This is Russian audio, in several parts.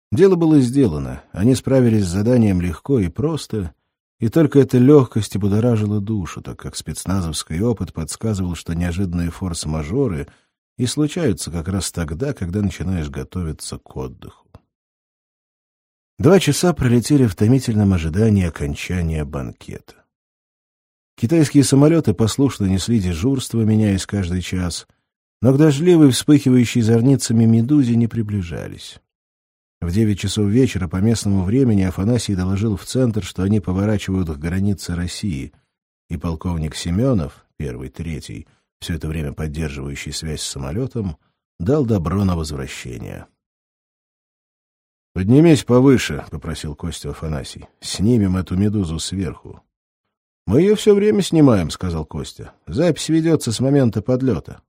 Дело было сделано, они справились с заданием легко и просто, и только эта легкость и будоражила душу, так как спецназовский опыт подсказывал, что неожиданные форс-мажоры и случаются как раз тогда, когда начинаешь готовиться к отдыху. 2 часа пролетели в томительном ожидании окончания банкета. Китайские самолеты послушно несли дежурство, меняясь каждый час, но к дождливой, вспыхивающей зорницами медузе не приближались. В 9 часов вечера по местному времени Афанасий доложил в центр, что они поворачивают к границе России, и полковник Семенов, первый, третий, все это время поддерживающий связь с самолетом, дал добро на возвращение. — Поднимись повыше, — попросил Костя Афанасий. — Снимем эту медузу сверху. — Мы ее все время снимаем, — сказал Костя. — Запись ведется с момента подлета.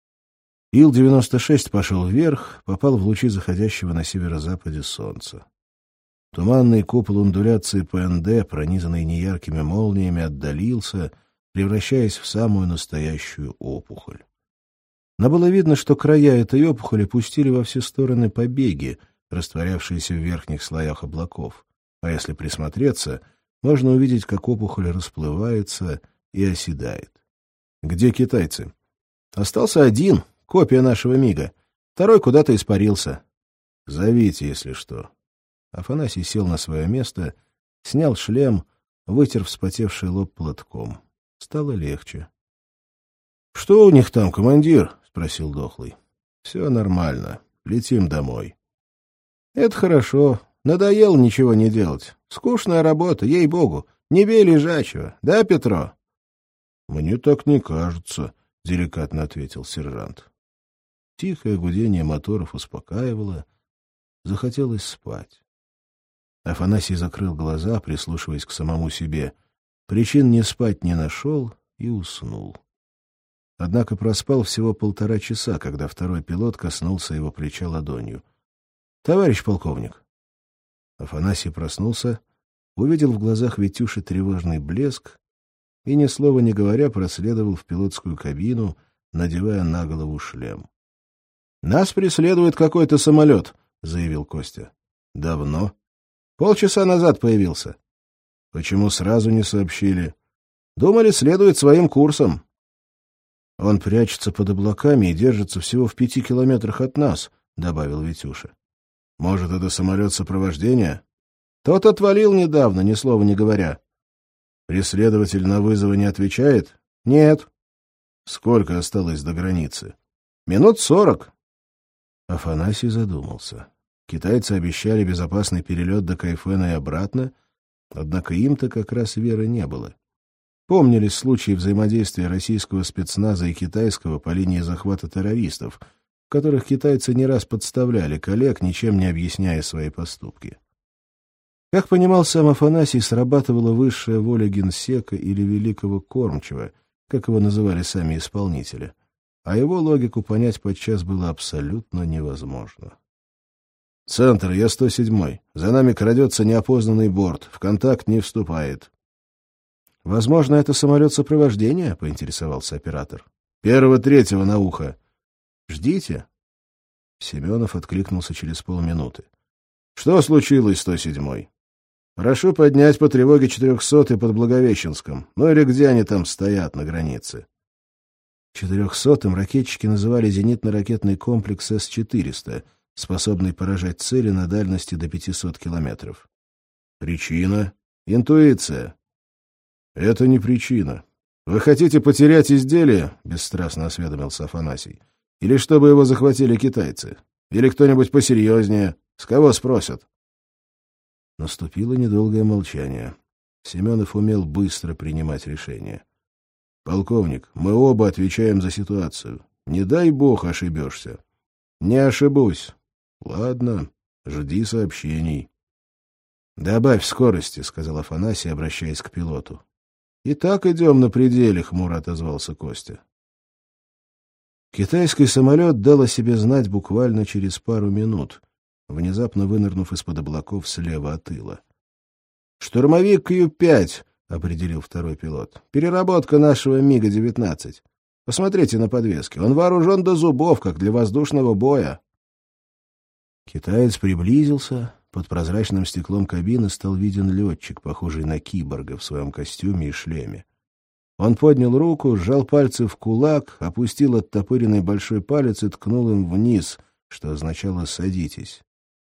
Ил-96 пошел вверх, попал в лучи заходящего на северо-западе солнца. Туманный купол ундуляции ПНД, пронизанный неяркими молниями, отдалился, превращаясь в самую настоящую опухоль. Но было видно, что края этой опухоли пустили во все стороны побеги, растворявшиеся в верхних слоях облаков, а если присмотреться, можно увидеть, как опухоль расплывается и оседает. Где китайцы? Остался один, копия нашего МиГа. Второй куда-то испарился. Зовите, если что. Афанасий сел на свое место, снял шлем, вытер вспотевший лоб платком. Стало легче. — Что у них там, командир? — спросил Дохлый. — Все нормально. Летим домой. — Это хорошо. Надоело ничего не делать. Скучная работа, ей-богу. Не бей лежачего. Да, Петро? — Мне так не кажется, — деликатно ответил сержант. Тихое гудение моторов успокаивало. Захотелось спать. Афанасий закрыл глаза, прислушиваясь к самому себе. Причин не спать не нашел и уснул. Однако проспал всего 1,5 часа, когда второй пилот коснулся его плеча ладонью. — Товарищ полковник! Афанасий проснулся, увидел в глазах Витюши тревожный блеск и, ни слова не говоря, проследовал в пилотскую кабину, надевая на голову шлем. — Нас преследует какой-то самолет, — заявил Костя. — Давно? — Полчаса назад появился. — Почему сразу не сообщили? — Думали, следует своим курсом. — Он прячется под облаками и держится всего в 5 километрах от нас, — добавил Витюша. — Может, это самолет сопровождения? — Тот отвалил недавно, ни слова не говоря. — Преследователь на вызовы не отвечает? — Нет. — Сколько осталось до границы? — Минут 40. Афанасий задумался. Китайцы обещали безопасный перелет до Кайфена и обратно, однако им-то как раз веры не было. Помнились случаи взаимодействия российского спецназа и китайского по линии захвата террористов, в которых китайцы не раз подставляли коллег, ничем не объясняя свои поступки. Как понимал сам Афанасий, срабатывала высшая воля генсека или великого кормчего, как его называли сами исполнители, а его логику понять подчас было абсолютно невозможно. «Центр, я 107-й. За нами крадется неопознанный борт. В контакт не вступает». «Возможно, это самолет сопровождения?» — поинтересовался оператор. «1-3 на ухо». «Ждите». Семенов откликнулся через полминуты. «Что случилось, 107-й?» «Прошу поднять по тревоге 400-й под Благовещенском. Ну или где они там стоят на границе?» 400-м ракетчики называли зенитно-ракетный комплекс С-400, способный поражать цели на дальности до 500 километров. Причина? Интуиция. Это не причина. Вы хотите потерять изделие? Бесстрастно осведомился Афанасий. Или чтобы его захватили китайцы? Или кто-нибудь посерьезнее? С кого спросят? Наступило недолгое молчание. Семенов умел быстро принимать решения. «Полковник, мы оба отвечаем за ситуацию. Не дай бог ошибешься». «Не ошибусь». «Ладно, жди сообщений». «Добавь скорости», — сказал Афанасий, обращаясь к пилоту. «И так идем на пределе», — хмуро отозвался Костя. Китайский самолет дал о себе знать буквально через пару минут, внезапно вынырнув из-под облаков слева от тыла. «Штурмовик Q-5», — определил второй пилот. «Переработка нашего МиГа-19. Посмотрите на подвески. Он вооружен до зубов, как для воздушного боя». Китаец приблизился. Под прозрачным стеклом кабины стал виден летчик, похожий на киборга в своем костюме и шлеме. Он поднял руку, сжал пальцы в кулак, опустил оттопыренный большой палец и ткнул им вниз, что означало «садитесь».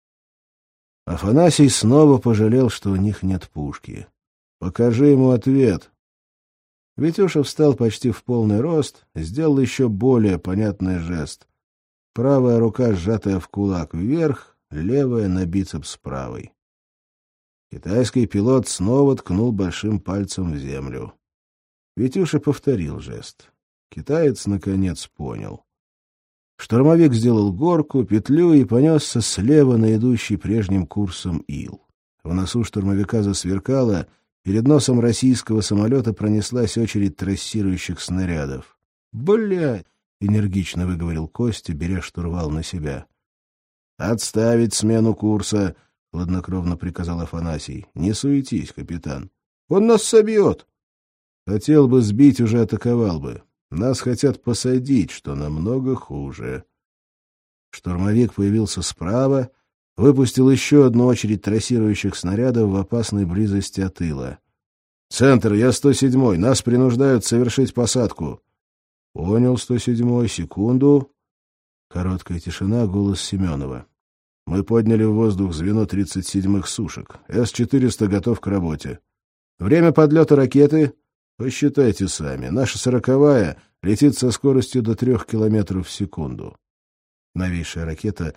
Афанасий снова пожалел, что у них нет пушки. «Покажи ему ответ». Витюша встал почти в полный рост, сделал еще более понятный жест. Правая рука, сжатая в кулак, вверх, левая на бицепс правой. Китайский пилот снова ткнул большим пальцем в землю. Витюша повторил жест. Китаец, наконец, понял. Штурмовик сделал горку, петлю и понесся слева на идущий прежним курсом ил. В носу штурмовика засверкало, перед носом российского самолета пронеслась очередь трассирующих снарядов. «Блядь!» — энергично выговорил Костя, беря штурвал на себя. «Отставить смену курса!» — хладнокровно приказал Афанасий. «Не суетись, капитан. Он нас собьет!» «Хотел бы сбить, уже атаковал бы. Нас хотят посадить, что намного хуже». Штурмовик появился справа, выпустил еще одну очередь трассирующих снарядов в опасной близости от тыла. «Центр, я 107-й. Нас принуждают совершить посадку». «Понял, 107-й. Секунду». Короткая тишина, голос Семенова. «Мы подняли в воздух звено 37-х сушек. С-400 готов к работе. Время подлета ракеты? Посчитайте сами. Наша 40-я летит со скоростью до 3 км в секунду. Новейшая ракета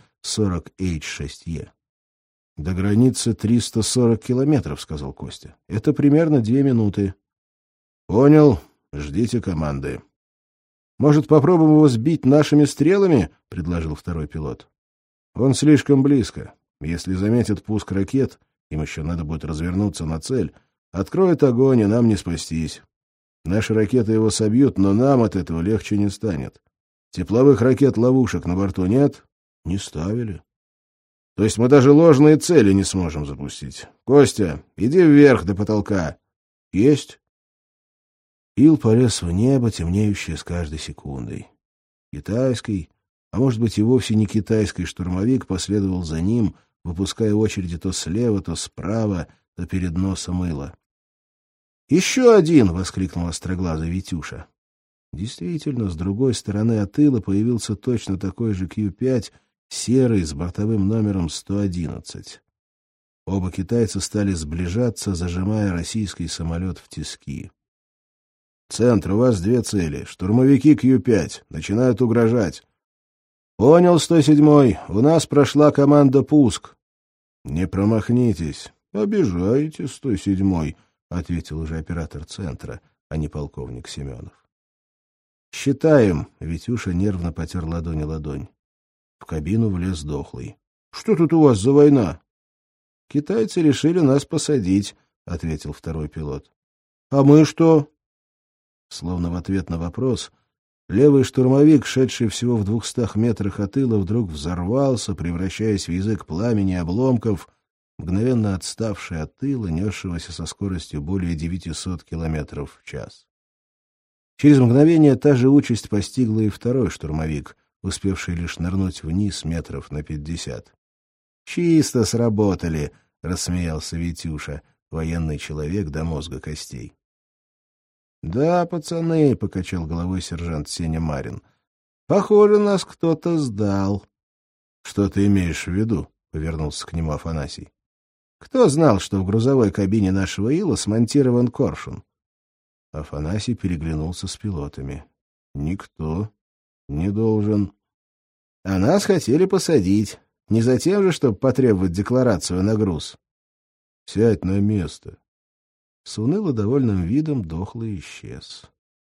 40H6E. До границы 340 километров, сказал Костя. Это примерно 2 минуты. Понял. Ждите команды. Может, попробуем его сбить нашими стрелами? Предложил второй пилот. Он слишком близко. Если заметят пуск ракет, им еще надо будет развернуться на цель, откроет огонь, и нам не спастись. Наши ракеты его собьют, но нам от этого легче не станет. Тепловых ракет-ловушек на борту нет? Не ставили. То есть мы даже ложные цели не сможем запустить. Костя, иди вверх до потолка. Есть. Ил полез в небо, темнеющее с каждой секундой. Китайский, а может быть и вовсе не китайский штурмовик последовал за ним, выпуская очереди то слева, то справа, то перед носом Ила. «Еще один!» — воскликнул остроглазый Витюша. Действительно, с другой стороны от Ила появился точно такой же Q-5, серый, с бортовым номером 111. Оба китайца стали сближаться, зажимая российский самолет в тиски. «Центр, у вас 2 цели. Штурмовики Q-5. Начинают угрожать». «Понял, 107-й. У нас прошла команда «Пуск». «Не промахнитесь. Обижаете, 107-й», — ответил уже оператор центра, а не полковник Семенов. «Считаем», — Витюша нервно потер ладонь. В кабину влез дохлый. «Что тут у вас за война?» «Китайцы решили нас посадить», — ответил второй пилот. «А мы что?» Словно в ответ на вопрос, левый штурмовик, шедший всего в 200 метрах от Ила, вдруг взорвался, превращаясь в язык пламени и обломков, мгновенно отставший от Ила, несшегося со скоростью более 900 километров в час. Через мгновение та же участь постигла и второй штурмовик, успевший лишь нырнуть вниз метров на 50. «Чисто сработали», — рассмеялся Витюша, военный человек до мозга костей. «Да, пацаны», — покачал головой сержант Сеня Марин. «Похоже, нас кто-то сдал». «Что ты имеешь в виду?» — повернулся к нему Афанасий. «Кто знал, что в грузовой кабине нашего Ила смонтирован коршун?» Афанасий переглянулся с пилотами. «Никто не должен». «А нас хотели посадить. Не за тем же, чтобы потребовать декларацию на груз». «Сядь на место». С уныло довольным видом дохлый исчез.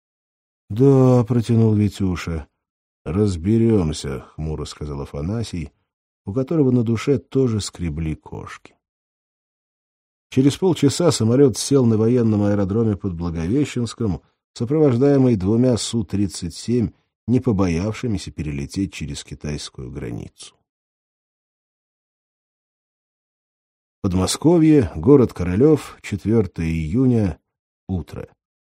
«Да», — протянул Витюша. «Разберемся», — хмуро сказал Афанасий, у которого на душе тоже скребли кошки. Через полчаса самолет сел на военном аэродроме под Благовещенском, сопровождаемый 2 Су-37, не побоявшимися перелететь через китайскую границу. Подмосковье, город Королев, 4 июня, утро.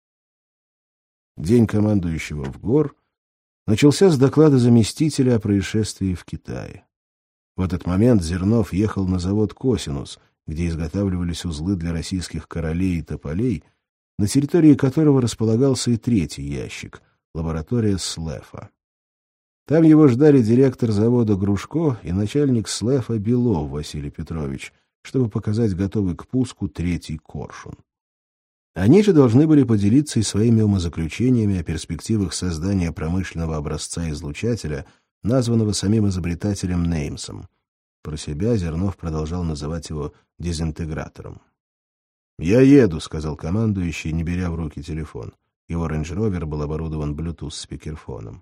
День командующего в ГОР начался с доклада заместителя о происшествии в Китае. В этот момент Зернов ехал на завод «Косинус», где изготавливались узлы для российских королей и тополей, на территории которого располагался и третий ящик — лаборатория СЛЭФа. Там его ждали директор завода Грушко и начальник СЛЭФа Белов Василий Петрович, чтобы показать готовый к пуску третий коршун. Они же должны были поделиться и своими умозаключениями о перспективах создания промышленного образца излучателя, названного самим изобретателем Неймсом. Про себя Зернов продолжал называть его дезинтегратором. «Я еду», — сказал командующий, не беря в руки телефон. Его рейндж-ровер был оборудован Bluetooth-спикерфоном.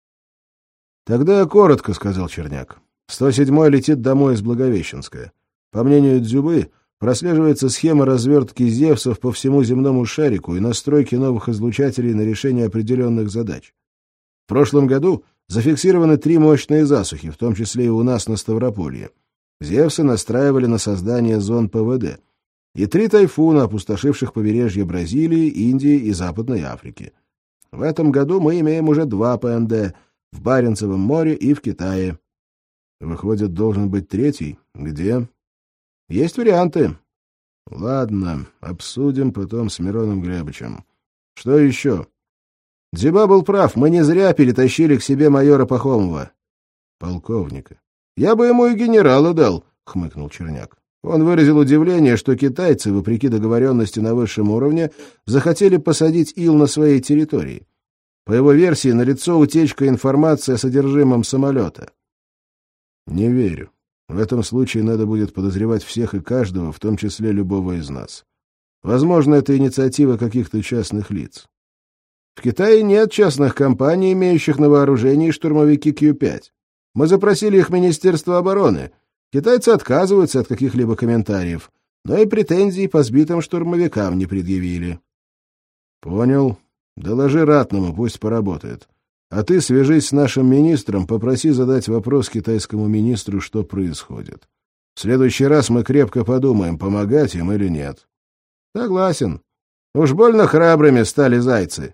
«Тогда коротко», — сказал Черняк. 107-й летит домой из Благовещенска. По мнению Дзюбы, прослеживается схема развертки Зевсов по всему земному шарику и настройки новых излучателей на решение определенных задач. В прошлом году зафиксированы 3 мощные засухи, в том числе и у нас на Ставрополье. Зевсы настраивали на создание зон ПВД. И 3 тайфуна, опустошивших побережье Бразилии, Индии и Западной Африки. В этом году мы имеем уже 2 ПНД — в Баренцевом море и в Китае. Выходит, должен быть 3-й. Где? Есть варианты. Ладно, обсудим потом с Мироном Глебовичем. Что еще? Дзюба был прав, мы не зря перетащили к себе майора Пахомова. Полковника. Я бы ему и генерала дал, хмыкнул Черняк. Он выразил удивление, что китайцы, вопреки договоренности на высшем уровне, захотели посадить ил на своей территории. По его версии, налицо утечка информации о содержимом самолета. Не верю. В этом случае надо будет подозревать всех и каждого, в том числе любого из нас. Возможно, это инициатива каких-то частных лиц. В Китае нет частных компаний, имеющих на вооружении штурмовики Q-5. Мы запросили их Министерство обороны. Китайцы отказываются от каких-либо комментариев, но и претензий по сбитым штурмовикам не предъявили. Понял. Доложи ратному, пусть поработает. А ты свяжись с нашим министром, попроси задать вопрос китайскому министру, что происходит. В следующий раз мы крепко подумаем, помогать им или нет. Согласен. Уж больно храбрыми стали зайцы.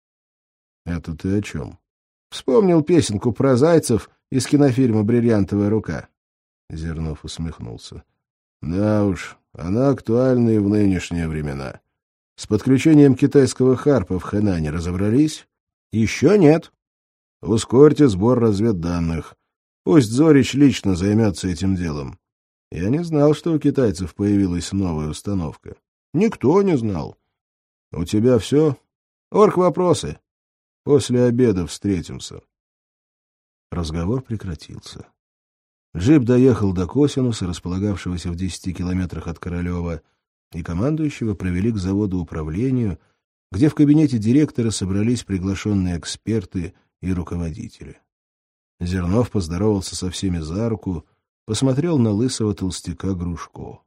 Это ты о чем? Вспомнил песенку про зайцев из кинофильма «Бриллиантовая рука». Зернов усмехнулся. Да уж, она актуальна и в нынешние времена. С подключением китайского харпа в Хэнане разобрались? Еще нет. Ускорьте сбор разведданных. Пусть Зорич лично займется этим делом. Я не знал, что у китайцев появилась новая установка. Никто не знал. У тебя все? Орг-вопросы. После обеда встретимся. Разговор прекратился. Джип доехал до Косинуса, располагавшегося в 10 километрах от Королева, и командующего провели к заводу управлению, где в кабинете директора собрались приглашенные эксперты и руководители. Зернов поздоровался со всеми за руку, посмотрел на лысого толстяка Грушко.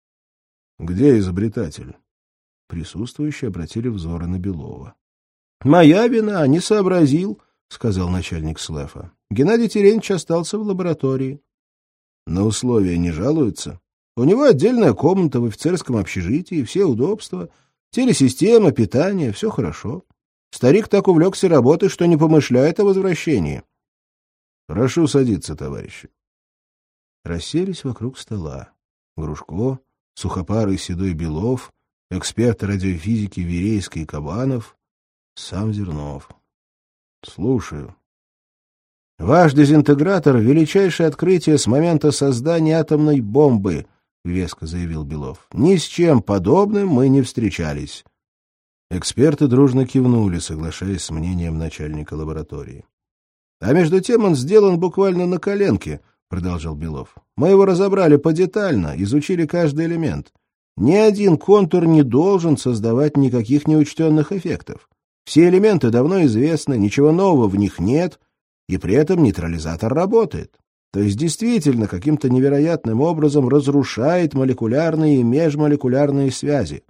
— Где изобретатель? Присутствующие обратили взоры на Белова. — Моя вина, не сообразил, — сказал начальник СЛЭФа. Геннадий Терентьевич остался в лаборатории. — На условия не жалуются? У него отдельная комната в офицерском общежитии, все удобства, телесистема, питание, все хорошо. Старик так увлекся работой, что не помышляет о возвращении. — Прошу садиться, товарищи. Расселись вокруг стола. Грушко, сухопарый седой Белов, эксперты радиофизики Верейский и Кабанов, сам Зернов. — Слушаю. — Ваш дезинтегратор — величайшее открытие с момента создания атомной бомбы, — веско заявил Белов. — Ни с чем подобным мы не встречались. Эксперты дружно кивнули, соглашаясь с мнением начальника лаборатории. — А между тем он сделан буквально на коленке, — продолжал Белов. — Мы его разобрали подетально, изучили каждый элемент. Ни один контур не должен создавать никаких неучтенных эффектов. Все элементы давно известны, ничего нового в них нет, и при этом нейтрализатор работает. То есть действительно каким-то невероятным образом разрушает молекулярные и межмолекулярные связи.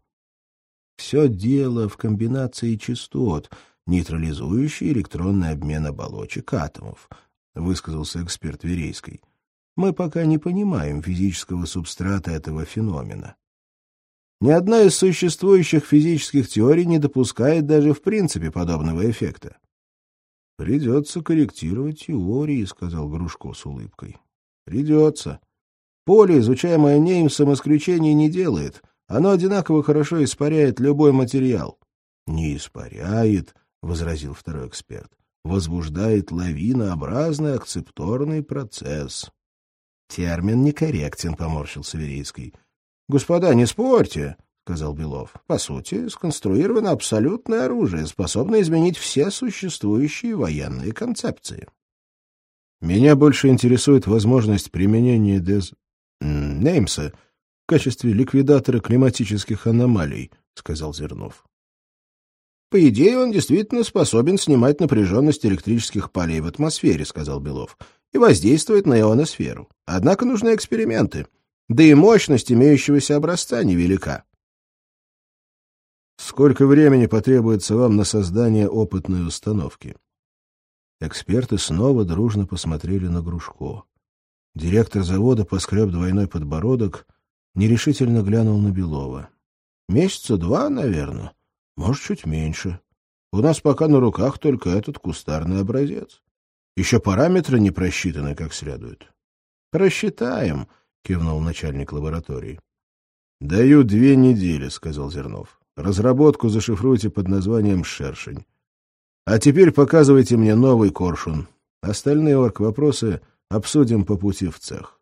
Все дело в комбинации частот, нейтрализующей электронный обмен оболочек атомов, высказался эксперт Верейский. Мы пока не понимаем физического субстрата этого феномена. Ни одна из существующих физических теорий не допускает даже в принципе подобного эффекта. — Придется корректировать теории, — сказал Грушко с улыбкой. Придется. Поле, изучаемое Неймсом, исключений не делает. Оно одинаково хорошо испаряет любой материал. — Не испаряет, — возразил второй эксперт. — Возбуждает лавинообразный акцепторный процесс. — Термин некорректен, — поморщился Верейский. — Господа, не спорьте, — сказал Белов. — По сути, сконструировано абсолютное оружие, способное изменить все существующие военные концепции. — Меня больше интересует возможность применения Неймса в качестве ликвидатора климатических аномалий, — сказал Зернов. — По идее, он действительно способен снимать напряженность электрических полей в атмосфере, — сказал Белов, — и воздействовать на ионосферу. Однако нужны эксперименты. Да и мощность имеющегося образца невелика. — Сколько времени потребуется вам на создание опытной установки? Эксперты снова дружно посмотрели на Грушко. Директор завода поскреб двойной подбородок, нерешительно глянул на Белова. — Месяца 2, наверное. Может, чуть меньше. У нас пока на руках только этот кустарный образец. Еще параметры не просчитаны как следует. — Просчитаем, — кивнул начальник лаборатории. — Даю 2 недели, — сказал Зернов. — Разработку зашифруйте под названием «Шершень». А теперь показывайте мне новый коршун. Остальные орг-вопросы обсудим по пути в цех.